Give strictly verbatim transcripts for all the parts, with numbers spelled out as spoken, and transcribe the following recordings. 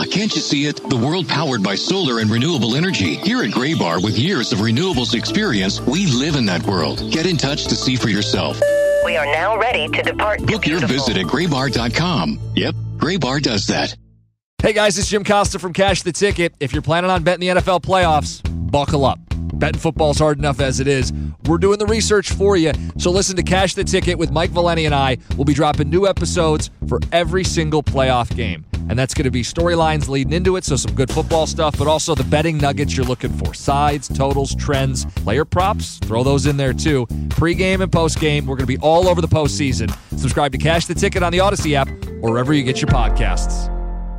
can't you see it? The world powered by solar and renewable energy. Here at Graybar, with years of renewables experience, we live in that world. Get in touch to see for yourself. We are now ready to depart. Book your visit at graybar dot com. Yep, Graybar does that. Hey guys, it's Jim Costa from Cash the Ticket. If you're planning on betting the N F L playoffs, buckle up. Betting football's hard enough as it is. We're doing the research for you. So listen to Cash the Ticket with Mike Valeni and I. We'll be dropping new episodes for every single playoff game. And that's going to be storylines leading into it, so some good football stuff, but also the betting nuggets you're looking for. Sides, totals, trends, player props, throw those in there too. Pre-game and post-game, we're going to be all over the postseason. Subscribe to Cash the Ticket on the Odyssey app or wherever you get your podcasts.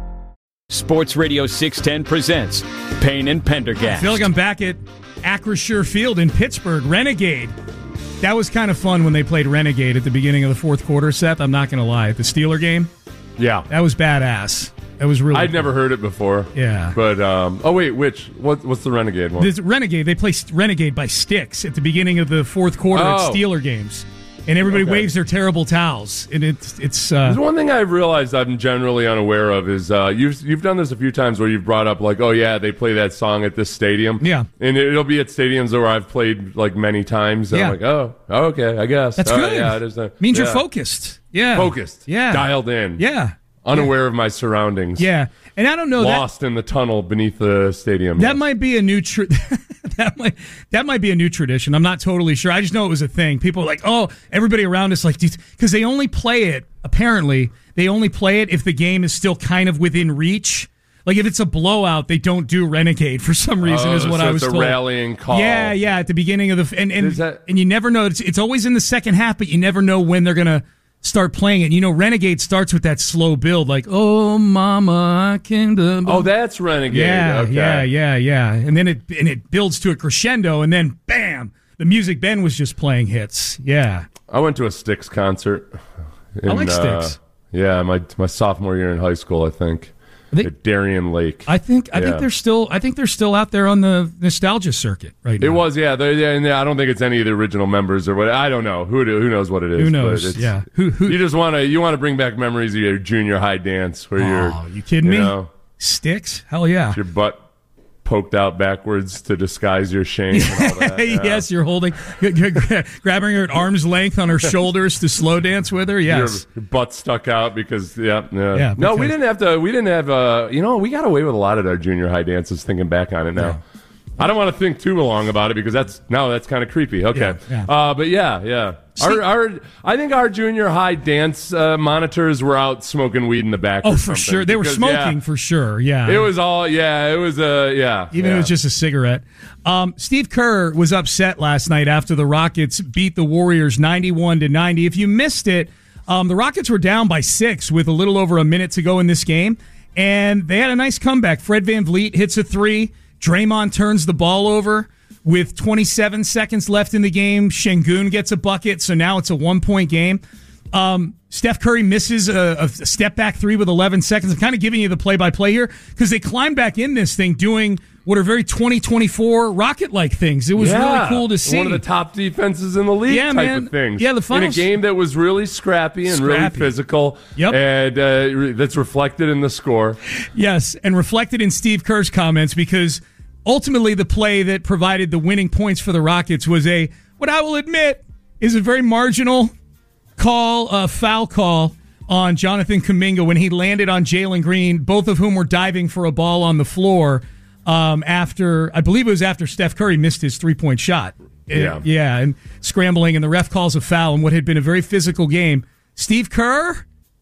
Sports Radio six ten presents Payne and Pendergast. I feel like I'm back at Acrisure Field in Pittsburgh. Renegade. That was kind of fun when they played Renegade at the beginning of the fourth quarter, Seth. I'm not going to lie. The Steeler game? Yeah. That was badass. That was really I'd cool. never heard it before. Yeah. But, um, oh, wait, which? What, what's the Renegade one? This Renegade, they play Renegade by sticks at the beginning of the fourth quarter oh. at Steeler games. And everybody okay. waves their terrible towels. And it's... it's uh, There's one thing I've realized I'm generally unaware of is uh, you've, you've done this a few times where you've brought up, like, oh, yeah, they play that song at this stadium. Yeah. And it'll be at stadiums where I've played, like, many times. And yeah. I'm like, oh, okay, I guess. That's All good. Right, yeah, it is a, means yeah. you're focused. Yeah. Focused. Yeah. Dialed in. Yeah. Unaware yeah. of my surroundings. Yeah. And I don't know. Lost that, in the tunnel beneath the stadium. That might be a new... Tr- that might that might be a new tradition. I'm not totally sure. I just know it was a thing. People are like, oh, everybody around us like... Because they only play it, apparently, they only play it if the game is still kind of within reach. Like, if it's a blowout, they don't do Renegade for some reason, oh, is what so I was it's a told. Rallying call. Yeah, yeah, at the beginning of the... And, and, that, and you never know. It's, it's always in the second half, but you never know when they're going to start playing it. You know, Renegade starts with that slow build, like, oh, mama, I came to... Oh, that's Renegade. Yeah, okay. yeah, yeah, yeah. And then it and it builds to a crescendo, and then, bam, the music Ben was just playing hits. Yeah. I went to a Styx concert. In, I like uh, Styx. Yeah, my my sophomore year in high school, I think. They, at Darien Lake. I think I yeah. think they're still I think they're still out there on the nostalgia circuit right now. It was, yeah. yeah and I don't think it's any of the original members or what. I don't know. Who who knows what it is? Who knows? Yeah. Who, who, you just want to you want to bring back memories of your junior high dance where oh, you're. You kidding you me? Know, Styx? Hell yeah. Your butt poked out backwards to disguise your shame. And all that. Yeah. Yes, you're holding, grabbing her at arm's length on her shoulders to slow dance with her. Yes, your, your butt stuck out because yeah, yeah. yeah no, because, we didn't have to. We didn't have. Uh, you know, we got away with a lot of our junior high dances. Thinking back on it now. Yeah. I don't want to think too long about it because that's no, that's kind of creepy. Okay, yeah, yeah. Uh, but yeah, yeah. Our, our, I think our junior high dance uh, monitors were out smoking weed in the back. Oh, or for sure, they because, were smoking yeah, for sure. Yeah, it was all. Yeah, it was a uh, yeah. Even yeah. if it was just a cigarette. Um, Steve Kerr was upset last night after the Rockets beat the Warriors ninety-one to ninety. If you missed it, um, the Rockets were down by six with a little over a minute to go in this game, and they had a nice comeback. Fred VanVleet hits a three. Draymond turns the ball over with twenty-seven seconds left in the game. Şengün gets a bucket, so now it's a one-point game. Um, Steph Curry misses a, a step-back three with eleven seconds. I'm kind of giving you the play-by-play here because they climbed back in this thing doing what are very twenty twenty-four Rocket-like things. It was yeah, really cool to see. One of the top defenses in the league yeah, type man. of things. Yeah, the finals. In a game that was really scrappy and Scrappy. really physical. Yep. And uh, that's reflected in the score. Yes, and reflected in Steve Kerr's comments because ultimately the play that provided the winning points for the Rockets was a, what I will admit, is a very marginal call, a foul call on Jonathan Kuminga when he landed on Jalen Green, both of whom were diving for a ball on the floor um, after, I believe it was after Steph Curry missed his three-point shot. Yeah. Uh, yeah, and scrambling, and the ref calls a foul in what had been a very physical game. Steve Kerr,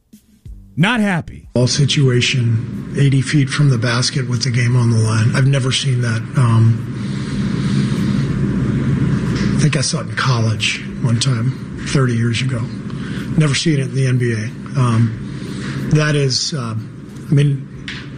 not happy. Ball situation, eighty feet from the basket with the game on the line. I've never seen that. Um, I think I saw it in college one time, thirty years ago. Never seen it in the N B A. Um, that is, uh, I mean,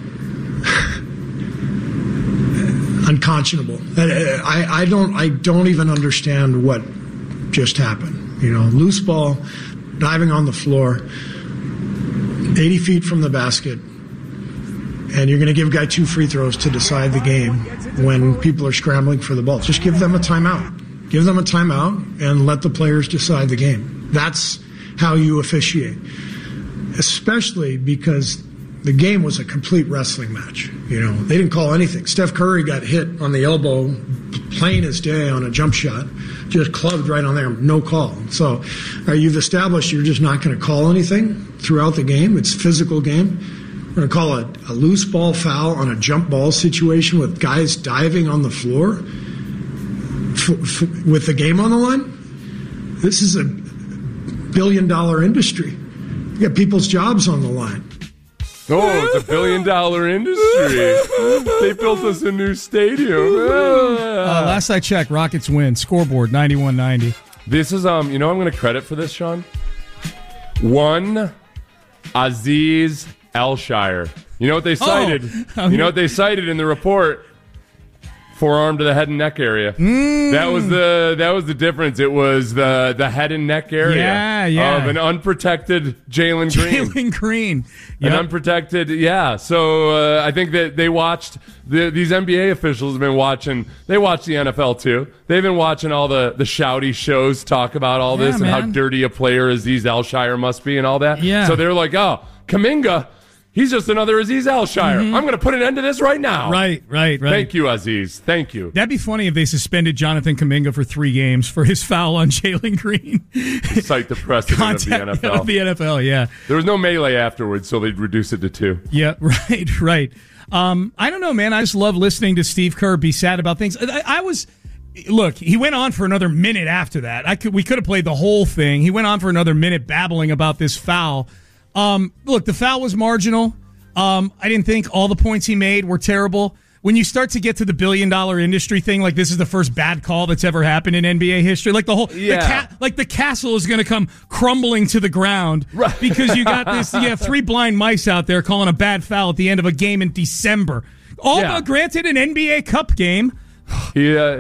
unconscionable. I, I don't. I don't even understand what just happened. You know, loose ball, diving on the floor, eighty feet from the basket, and you're going to give a guy two free throws to decide the game when people are scrambling for the ball. Just give them a timeout. Give them a timeout and let the players decide the game. That's how you officiate. Especially because the game was a complete wrestling match. You know, they didn't call anything. Steph Curry got hit on the elbow, plain as day on a jump shot, just clubbed right on there, no call. So uh, you've established you're just not going to call anything throughout the game. It's a physical game. We're going to call a, a loose ball foul on a jump ball situation with guys diving on the floor f- f- with the game on the line. This is a billion dollar industry. You got people's jobs on the line. Oh, it's a billion dollar industry. They built us a new stadium. Uh, last I checked, Rockets win. Scoreboard ninety-one ninety. This is, um, you know, I'm going to credit for this, Sean. One, Aziz Alshire. You know what they cited? Oh. You know what they cited in the report? Forearm to the head and neck area. Mm. That was the that was the difference. It was the the head and neck area yeah, yeah. of an unprotected Jalen Green. Jalen Green. Yep. An unprotected, yeah. So uh, I think that they watched, the, these N B A officials have been watching, they watch the N F L too. They've been watching all the, the shouty shows talk about all Yeah, this and man. how dirty a player Aziz Alshire must be and all that. Yeah. So they're like, oh, Kuminga, he's just another Aziz Alshire. Mm-hmm. I'm going to put an end to this right now. Right, right, right. Thank you, Aziz. Thank you. That'd be funny if they suspended Jonathan Kuminga for three games for his foul on Jalen Green. Cite the precedent of the N F L. Of the N F L, yeah. There was no melee afterwards, so they'd reduce it to two. Yeah, right, right. Um, I don't know, man. I just love listening to Steve Kerr be sad about things. I, I was... Look, he went on for another minute after that. I could, we could have played the whole thing. He went on for another minute babbling about this foul. Um, look, the foul was marginal. Um, I didn't think all the points he made were terrible. When you start to get to the billion dollar industry thing, like this is the first bad call that's ever happened in N B A history. Like the whole, Yeah. the ca- like the castle is going to come crumbling to the ground Right. because you got this. You have three blind mice out there calling a bad foul at the end of a game in December. All Yeah. uh, granted, an N B A Cup game. He, uh,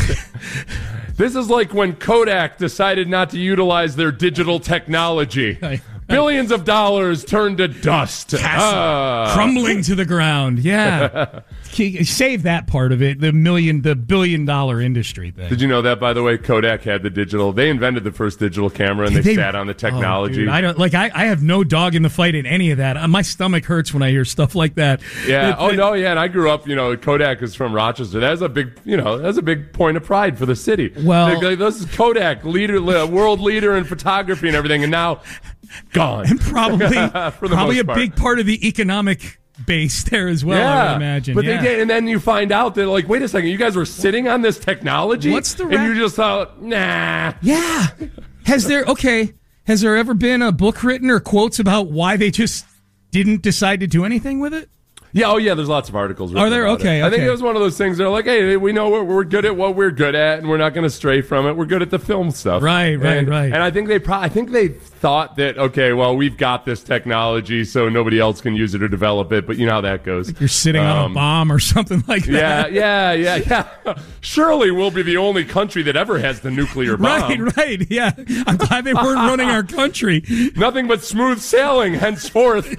this is like when Kodak decided not to utilize their digital technology. Billions of dollars turned to dust. Ah. Crumbling to the ground. Yeah. Save that part of it. The million, the billion dollar industry thing. Did you know that, by the way? Kodak had the digital. They invented the first digital camera, and they, They- sat on the Oh, technology. dude, I don't like. I, I have no dog in the fight in any of that. Uh, My stomach hurts when I hear stuff like that. yeah. That- Oh that- no. Yeah. And I grew up. You know, Kodak is from Rochester. That's a big. You know, that's a big point of pride for the city. Well- Like, this is Kodak, leader, li- world leader in photography and everything, and now gone. And probably, For the probably most a part. big part of the economic base there as well. I would imagine. But yeah. they did, and then you find out that, like, wait a second, you guys were sitting on this technology, What's the and ra- you just thought, nah. Yeah. Has there okay? Has there ever been a book written or quotes about why they just didn't decide to do anything with it? Yeah, oh yeah, there's lots of articles. written Are there? about Okay, it. I think okay. it was one of those things that are like, hey, we know we're, we're good at what we're good at, and we're not going to stray from it. We're good at the film stuff. Right, right, and, right. And I think they pro- I think they thought that, okay, well, we've got this technology, so nobody else can use it or develop it, but you know how that goes. You're sitting on Um, a bomb or something like Yeah, that. yeah, yeah, yeah. Surely we'll be the only country that ever has the nuclear bomb. Right, right. Yeah. I'm glad they weren't running our country. Nothing but smooth sailing henceforth.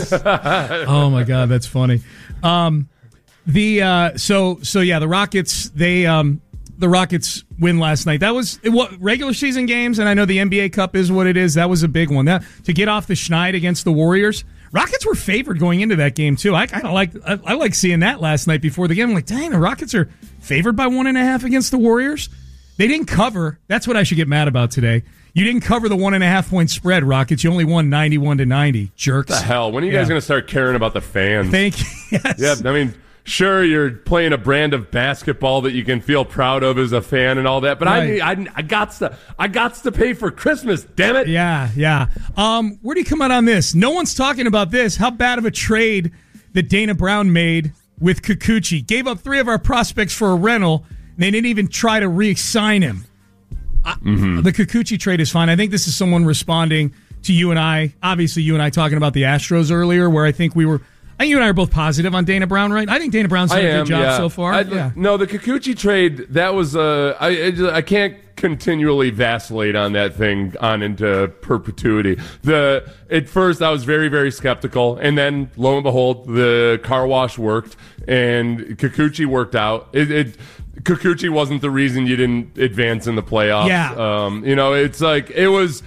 Oh my God, that's funny. Um, the uh, so so yeah, the Rockets they um, the Rockets win last night. That was what regular season games, and I know the N B A Cup is what it is. That was a big one. That to get off the schneid against the Warriors. Rockets were favored going into that game too. I kind of like I, I like seeing that last night before the game. I'm like, dang, the Rockets are favored by one and a half against the Warriors. They didn't cover. That's what I should get mad about today. You didn't cover the one and a half point spread, Rockets. You only won ninety-one to ninety. Jerks. The hell? When are you guys Yeah. going to start caring about the fans? Thank you. Yes. Yeah, I mean, sure, you're playing a brand of basketball that you can feel proud of as a fan and all that, but Right. I, I, I got to, I got to pay for Christmas. Damn it! Yeah, yeah. Um, where do you come out on this? No one's talking about this. How bad of a trade that Dana Brown made with Kikuchi? Gave up three of our prospects for a rental, and they didn't even try to re-sign him. I, The Kikuchi trade is fine. I think this is someone responding to you and I. Obviously, you and I talking about the Astros earlier, where I think we were. I think you and I are both positive on Dana Brown, right? I think Dana Brown's done I a am, good job yeah. so far. I, yeah. No, the Kikuchi trade, that was, uh, I, I just- I can't continually vacillate on that thing on into perpetuity. The At first, I was very, very skeptical, and then, lo and behold, the car wash worked, and Kikuchi worked out. It, it Kikuchi wasn't the reason you didn't advance in the playoffs. Yeah. Um, you know, it's like, it was...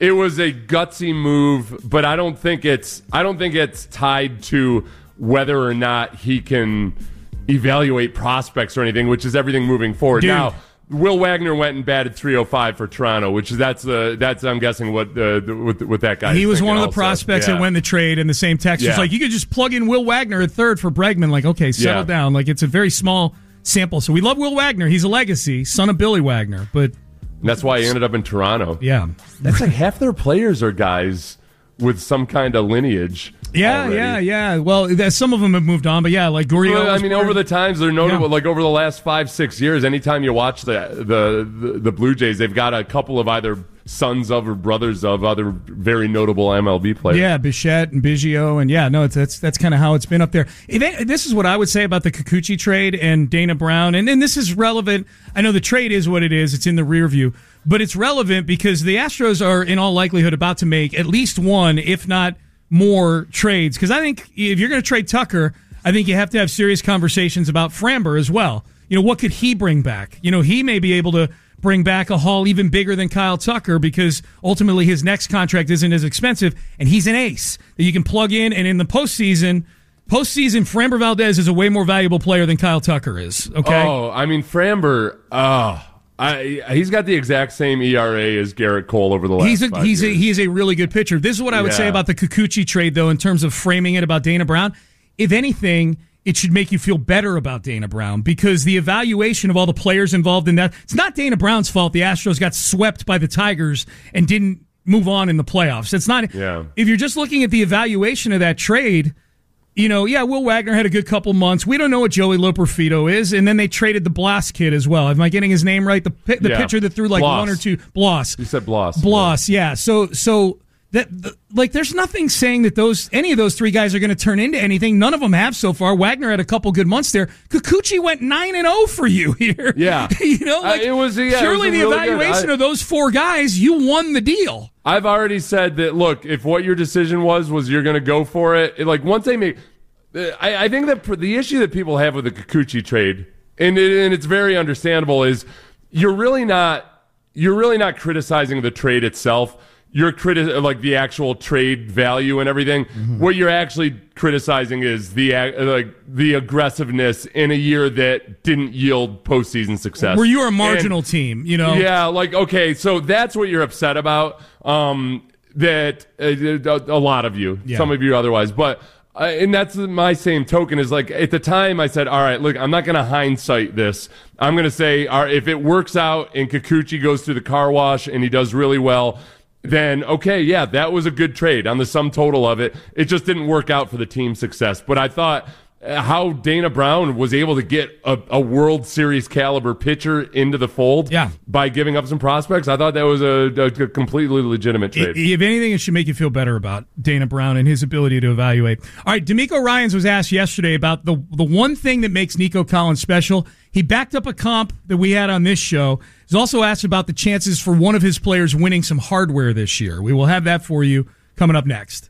It was a gutsy move, but I don't think it's I don't think it's tied to whether or not he can evaluate prospects or anything, which is everything moving forward. Dude. Now, Will Wagner went and batted three oh five for Toronto, which is that's the that's I'm guessing what uh, what, what that guy. He is was one of the also. prospects yeah. that went the trade, and the same text was Yeah. like, you could just plug in Will Wagner at third for Bregman. Like, okay, settle Yeah. down. Like, it's a very small sample. So we love Will Wagner. He's a legacy, son of Billy Wagner. But And that's why he ended up in Toronto. yeah, That's like half their players are guys with some kind of lineage. yeah, already. yeah, yeah. Well, that- some of them have moved on, but yeah, like Gurriel. Well, I was mean, born- over the times they're notable. Yeah. Like over the last five, six years, anytime you watch the, the the the Blue Jays, they've got a couple of either sons of or brothers of other very notable M L B players. Yeah, Bichette and Biggio, and yeah, no, it's, that's that's kind of how it's been up there. If it- this is what I would say about the Kikuchi trade and Dana Brown, and, and this is relevant. I know the trade is what it is; it's in the rear view, but it's relevant because the Astros are, in all likelihood, about to make at least one, if not more, trades. Because I think if you're going to trade Tucker, I think you have to have serious conversations about Framber as well. You know, what could he bring back? You know, he may be able to bring back a haul even bigger than Kyle Tucker because ultimately his next contract isn't as expensive, and he's an ace that you can plug in. And in the postseason, postseason, Framber Valdez is a way more valuable player than Kyle Tucker is. Okay. Oh, I mean, Framber. Oh, I, he's got the exact same E R A as Garrett Cole over the last. He's a five he's a years. he is a really good pitcher. This is what I would say Yeah. about the Kikuchi trade, though, in terms of framing it about Dana Brown. If anything, it should make you feel better about Dana Brown because the evaluation of all the players involved in that, it's not Dana Brown's fault the Astros got swept by the Tigers and didn't move on in the playoffs. It's not. Yeah. If you're just looking at the evaluation of that trade, you know, yeah, Will Wagner had a good couple months. We don't know what Joey Loperfido is, and then they traded the Bloss kid as well. Am I getting his name right? The pi- the Yeah. pitcher that threw like Bloss. one or two. Bloss. You said Bloss. Bloss, yeah. So, so that th- like, there's nothing saying that those any of those three guys are going to turn into anything. None of them have so far. Wagner had a couple good months there. Kikuchi went nine and zero for you here. Yeah. you know, like Uh, it was- yeah, it surely was the really good. evaluation I- of those four guys, you won the deal. I've already said that. Look, if what your decision was was you're going to go for it, it, like once they make, I, I think that pr- the issue that people have with the Kikuchi trade, and it, and it's very understandable, is you're really not you're really not criticizing the trade itself. You're criti- like the actual trade value and everything. Mm-hmm. What you're actually criticizing is the ag- like the aggressiveness in a year that didn't yield postseason success. Where you're a marginal And- team, you know. Yeah, like okay, so that's what you're upset about. Um, that uh, a lot of you, Yeah. some of you otherwise, but. Uh, and that's my same token is like at the time I said, all right, look, I'm not going to hindsight this. I'm going to say, all right, if it works out and Kikuchi goes through the car wash and he does really well, then okay, yeah, that was a good trade on the sum total of it. It just didn't work out for the team's success. But I thought uh, how Dana Brown was able to get a, a World Series caliber pitcher into the fold Yeah. by giving up some prospects, I thought that was a, a completely legitimate I- trade. If anything, it should make you feel better about Dana Brown and his ability to evaluate. All right, D'Amico Ryans was asked yesterday about the the one thing that makes Nico Collins special. He backed up a comp that we had on this show. He's also asked about the chances for one of his players winning some hardware this year. We will have that for you coming up next.